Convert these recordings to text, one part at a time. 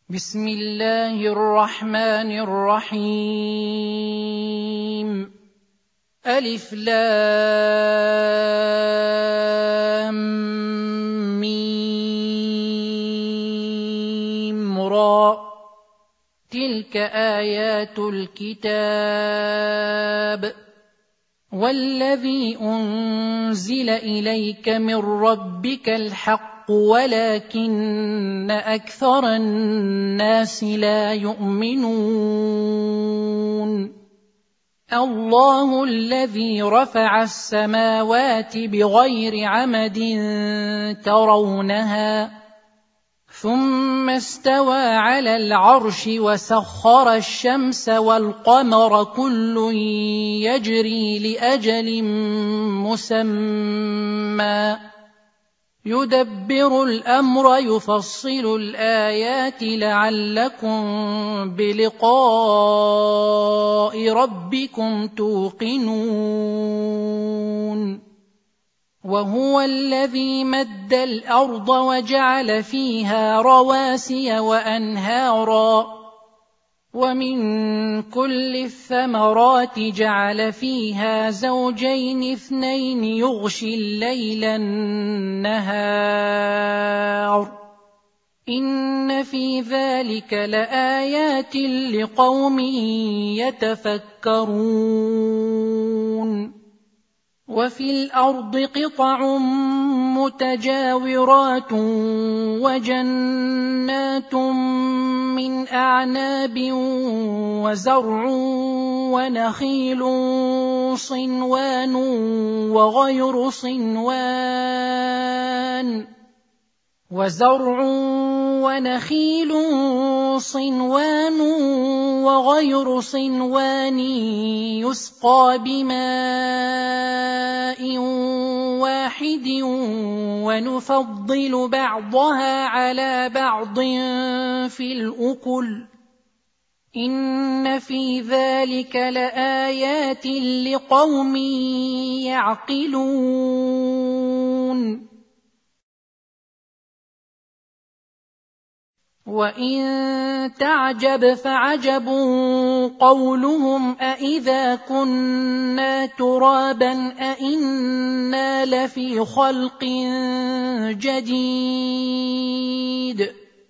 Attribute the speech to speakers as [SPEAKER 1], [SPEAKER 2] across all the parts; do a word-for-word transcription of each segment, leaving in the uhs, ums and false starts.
[SPEAKER 1] بسم الله الرحمن الرحيم ألف لام ميم را تلك آيات الكتاب والذي أنزل إليك من ربك الحق ولكن أكثر الناس لا يؤمنون الله الذي رفع السماوات بغير عمد ترونها ثم استوى على العرش وسخر الشمس والقمر كل يجري لأجل مسمى يدبر الأمر يفصل الآيات لعلكم بلقاء ربكم توقنون وهو الذي مد الأرض وجعل فيها رواسي وأنهارا ومن كل الثمرات جعل فيها زوجين اثنين يغشي الليل النهار إن في ذلك لآيات لقوم يتفكرون وفي الأرض قطع متجاورات وجنات من أعناب وزرع ونخيل صنوان وغير صنوان وزرع ونخيل صنوان وغير صنوان يسقى بماء واحد ونفضل بعضها على بعض في الأكل إن في ذلك لآيات لقوم يعقلون وإن تعجب فعجب قولهم أإذا كنا ترابا أإنا لفي خلق جديد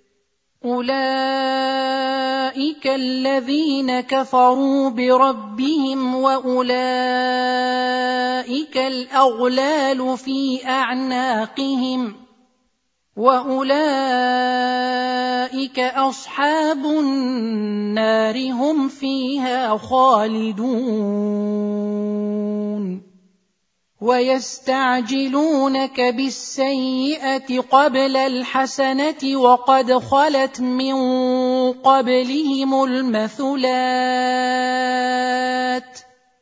[SPEAKER 1] أولئك الذين كفروا بربهم وأولئك الأغلال في أعناقهم وأولئك أصحاب النار هم فيها خالدون ويستعجلونك بالسيئة قبل الحسنة وقد خلت من قبلهم المثلات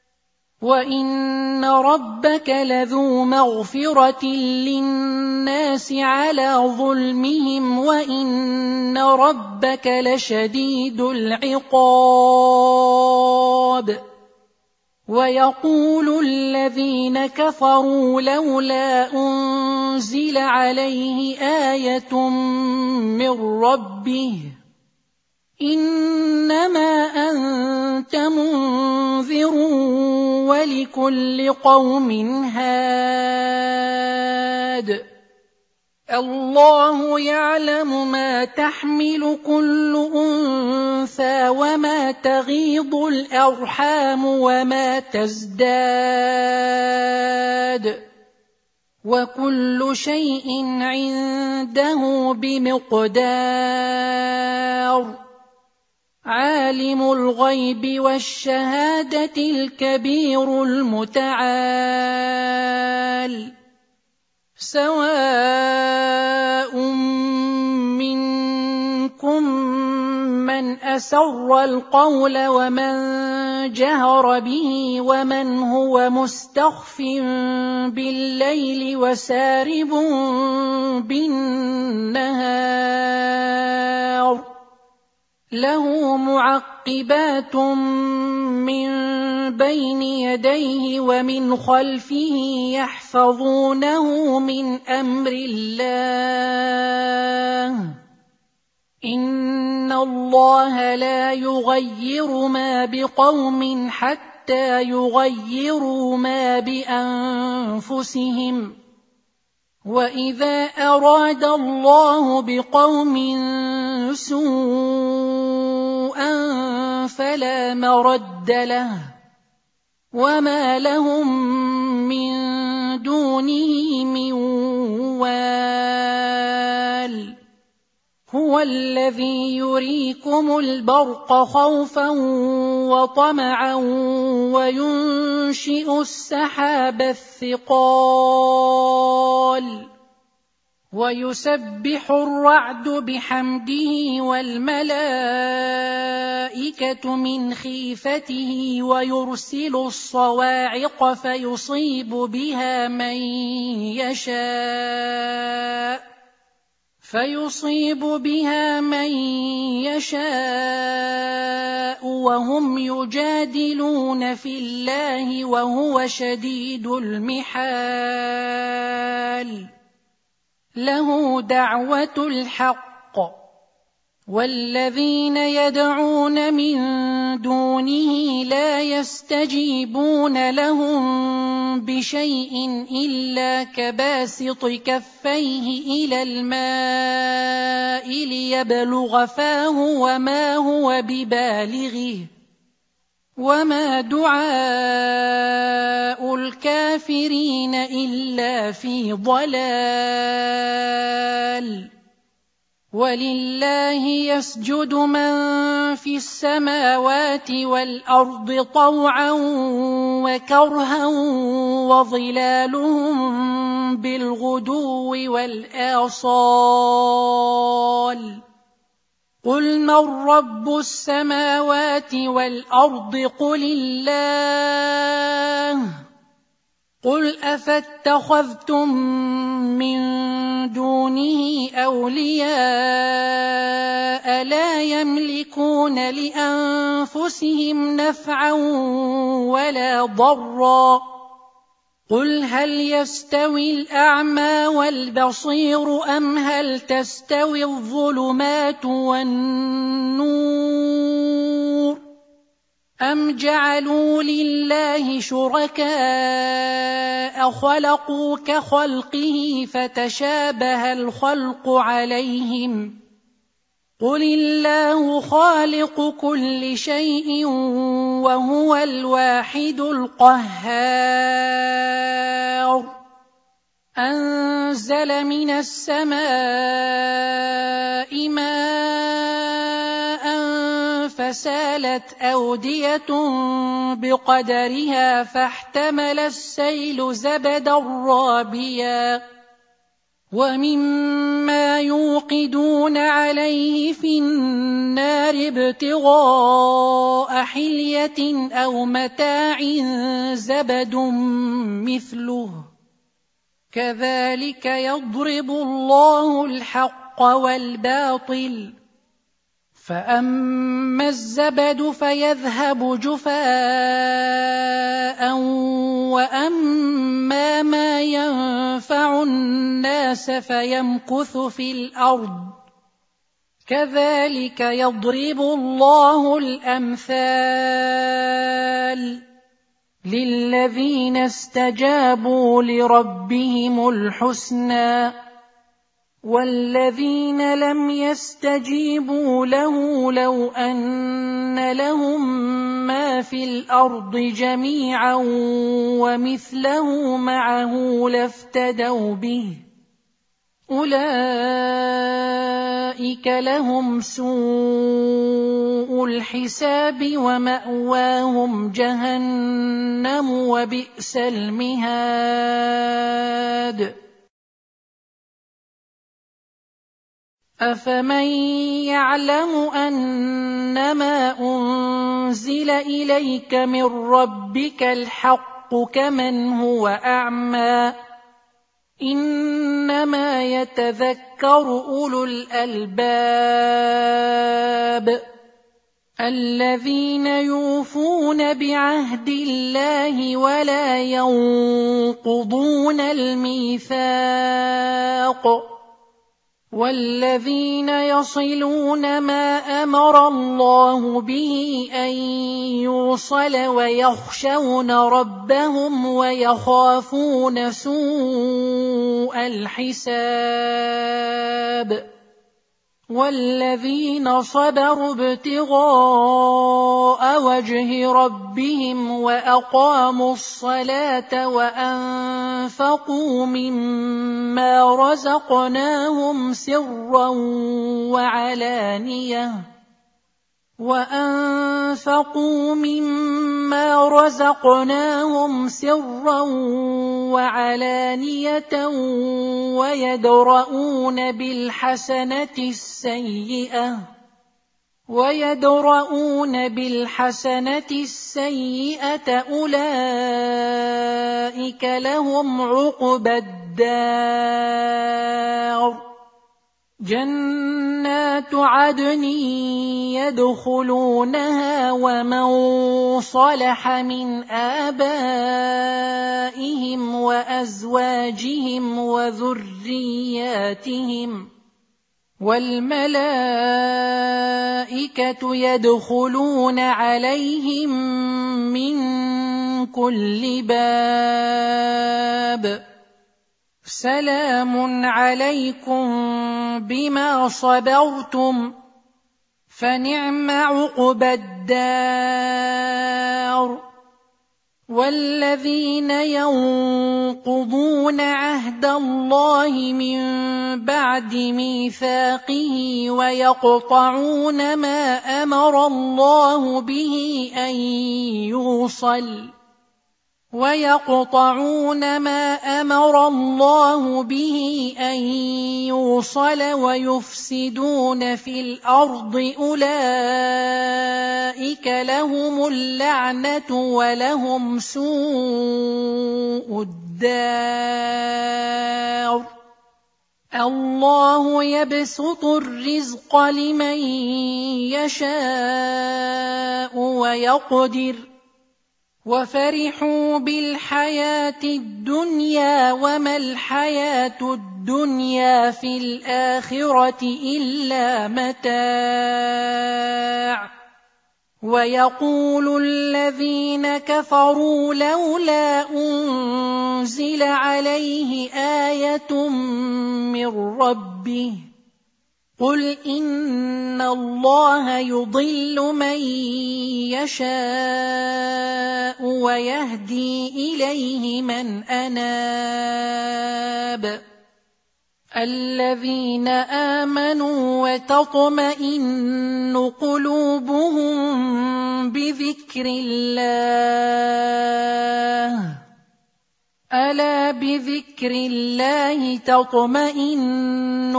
[SPEAKER 1] وإن ربك لذو مغفرة للناس على ظلمهم وإن ربك لشديد العقاب ويقول الذين كفروا لولا أنزل عليه آية من ربه إنما أنت منذر ولكل قوم هاد الله يعلم ما تحمل كل أنثى وما تغيض الأرحام وما تزداد وكل شيء عنده بمقدار عالم الغيب والشهادة الكبير المتعال سواء منكم من أسر القول ومن جهر به ومن هو مستخف بالليل وسارب بالنهار له معقبات من بين يديه ومن خلفه يحفظونه من أمر الله إن الله لا يغير ما بقوم حتى يغيروا ما بأنفسهم وإذا أراد الله بقوم سوءا فلا مرد له وما لهم من دونه من وال هو الذي يريكم البرق خوفا وطمعا وينشئ السحاب الثقال ويسبح الرعد بحمده والملائكة من خيفته ويرسل الصواعق فيصيب بها من يشاء فيصيب بها من يشاء وهم يجادلون في الله وهو شديد المحال له دعوة الحق والذين يدعون من دونه لا يستجيبون لهم بشيء إلا كباسط كفيه إلى الماء ليبلغ فاه وما هو ببالغه وما دعاء الكافرين إلا في ضلال ولله يسجد من في السماوات والأرض طوعا وكرها وظلالهم بالغدو والآصال قل من رب السماوات والأرض قل الله قل أفاتخذتم من دونه أولياء لا يملكون لأنفسهم نفعا ولا ضرا قل هل يستوي الأعمى والبصير أم هل تستوي الظلمات والنور أم جعلوا لله شركاء خلقوا كخلقه فتشابه الخلق عليهم قل الله خالق كل شيء وهو الواحد القهار أنزل من السماء ماء فسالت أودية بقدرها فاحتمل السيل زبدا رابيا ومما يوقدون عليه في النار ابتغاء حلية أو متاع زبد مثله كذلك يضرب الله الحق والباطل فأما الزبد فيذهب جفاء وأما ما ينفع الناس فيمكث في الأرض كذلك يضرب الله الأمثال للذين استجابوا لربهم الحسنى والذين لم يستجيبوا له لو أن لهم ما في الأرض جميعا ومثله معه لافتدوا به أولئك لهم سوء الحساب ومأواهم جهنم وبئس المهاد أفمن يعلم أنما أنزل إليك من ربك الحق كمن هو أعمى إنما يتذكر أولو الألباب الذين يوفون بعهد الله ولا ينقضون الميثاق والذين يصلون ما أمر الله به أن يوصل ويخشون ربهم ويخافون سوء الحساب والذين صبروا ابتغاء وجه ربهم وأقاموا الصلاة وأنفقوا مما رزقناهم سرا وعلانية وأنفقوا مما رزقناهم سرا وعلانية ويدرؤون بالحسنة السيئة ويدرؤون بالحسنة السيئة أولئك لهم عقبى الدار جنات عدن يدخلونها ومن صلح من آبائهم وأزواجهم وذرياتهم والملائكة يدخلون عليهم من كل باب سلام عليكم بما صبرتم فنعم عقبى الدار والذين ينقضون عهد الله من بعد ميثاقه ويقطعون ما أمر الله به أن يوصل ويقطعون ما أمر الله به أن يوصل ويفسدون في الأرض أولئك لهم اللعنة ولهم سوء الدار الله يبسط الرزق لمن يشاء ويقدر وفرحوا بالحياة الدنيا وما الحياة الدنيا في الآخرة إلا متاع ويقول الذين كفروا لولا أنزل عليه آية من ربه قل إن الله يضل من يشاء ويهدي إليه من أناب الذين آمنوا وتطمئن قلوبهم بذكر الله ألا بذكر الله تطمئن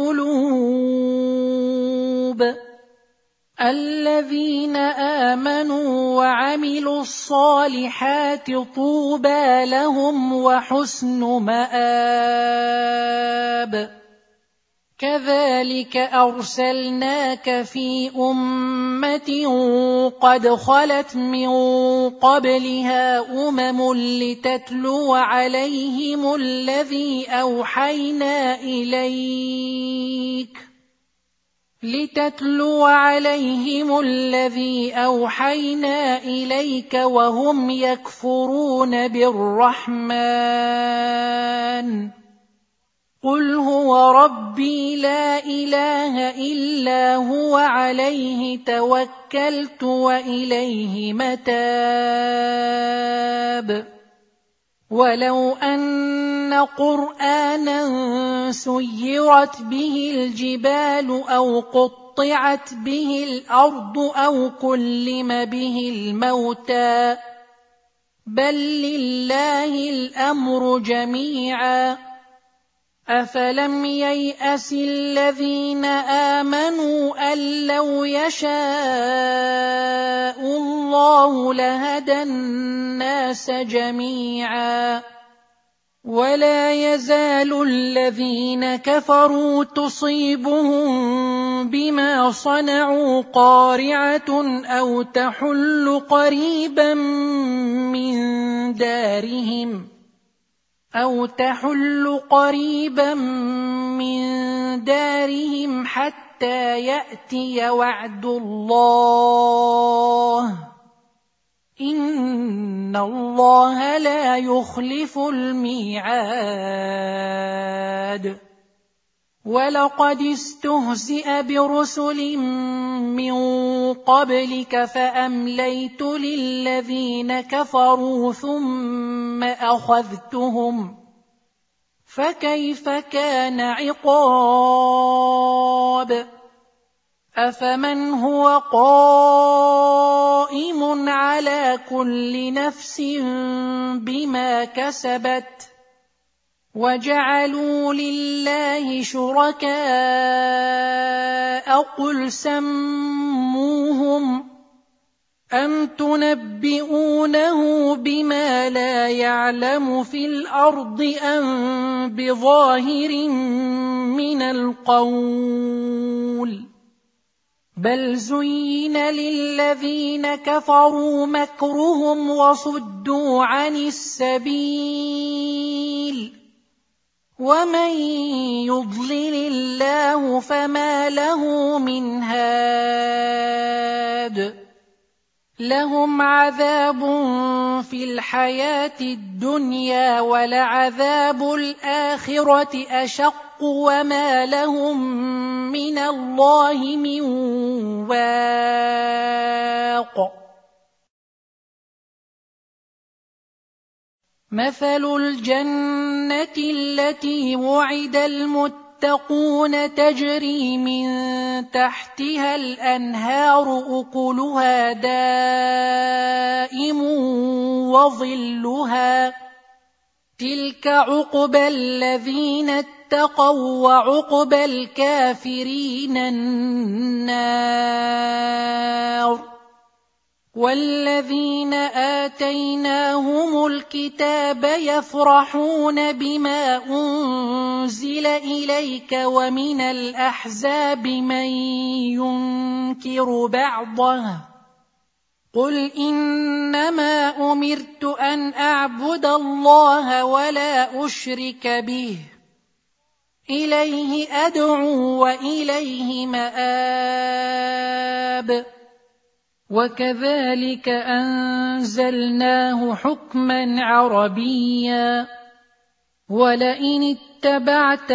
[SPEAKER 1] القلوب الذين آمنوا وعملوا الصالحات طوبى لهم وحسن مآب كذلك أرسلناك في أمة قد خلت من قبلها أمم لتتلو عليهم الذي أوحينا إليك لتتلو عليهم الذي أوحينا إليك وهم يكفرون بالرحمن قل هو ربي لا إله إلا هو عليه توكلت وإليه متاب ولو أن قرآنا سيرت به الجبال أو قطعت به الأرض أو كلم به الموتى بل لله الأمر جميعا أفلم ييأس الذين آمنوا أن لو يشاء الله لهدى الناس جميعا ولا يزال الذين كفروا تصيبهم بما صنعوا قارعة أو تحل قريبا من دارهم أو تحل قريبا من دارهم حتى يأتي وعد الله إن الله لا يخلف الميعاد ولقد استهزئ برسل من قبلك فأمليت للذين كفروا ثم أخذتهم فكيف كان عقاب أفمن هو قائم على كل نفس بما كسبت وجعلوا لله شركاء قل سموهم أم تنبئونه بما لا يعلم في الأرض أم بظاهر من القول بل زين للذين كفروا مكرهم وصدوا عن السبيل ومن يضلل الله فما له من هاد لهم عذاب في الحياة الدنيا ولعذاب الآخرة أشق وما لهم من الله من واق مثل الجنة التي وعد المتقون تجري من تحتها الأنهار أكلها دائم وظلها تلك عقبى الذين اتقوا وعقبى الكافرين النار والذين آتيناهم الكتاب يفرحون بما أنزل إليك ومن الأحزاب من ينكر بعضه قل إنما أمرت أن أعبد الله ولا أشرك به إليه أدعو وإليه مآب وكذلك أنزلناه حكما عربيا ولئن اتبعت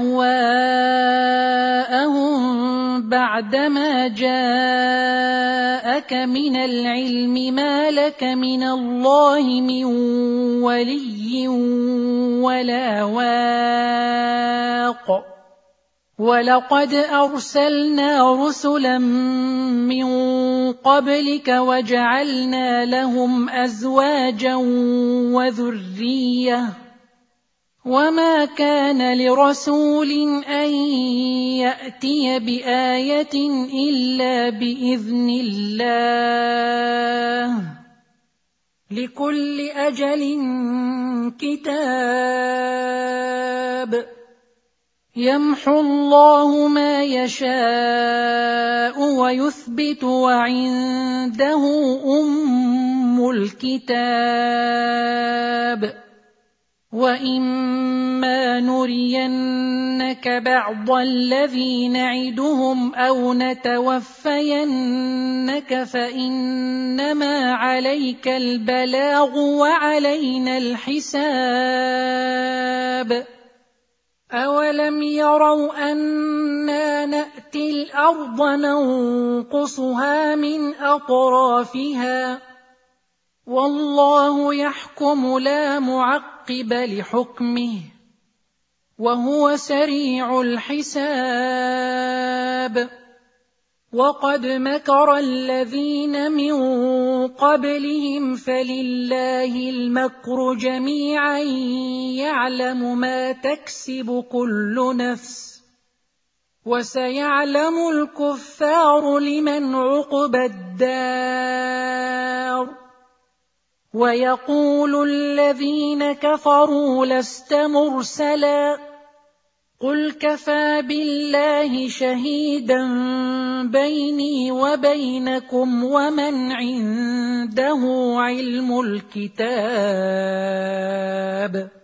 [SPEAKER 1] أهواءهم بعدما جاءك من العلم ما لك من الله من ولي ولا واق ولقد أرسلنا رسلا من قبلك وجعلنا لهم أزواجا وذرية وما كان لرسول أن يأتي بآية إلا بإذن الله لكل أجل كتاب يمحو الله ما يشاء ويثبت وعنده أم الكتاب وإما نرينك بعض الذي نعدهم أو نتوفينك فإنما عليك البلاغ وعلينا الحساب أولم يروا أنا نأتي الأرض ننقصها من أطرافها والله يحكم لا معقب لحكمه وهو سريع الحساب وقد مكر الذين من قبلهم فلله المكر جميعا يعلم ما تكسب كل نفس وسيعلم الكفار لمن عقبى الدار ويقول الذين كفروا لست مرسلا قل كفى بالله شهيدا بيني وبينكم ومن عنده علم الكتاب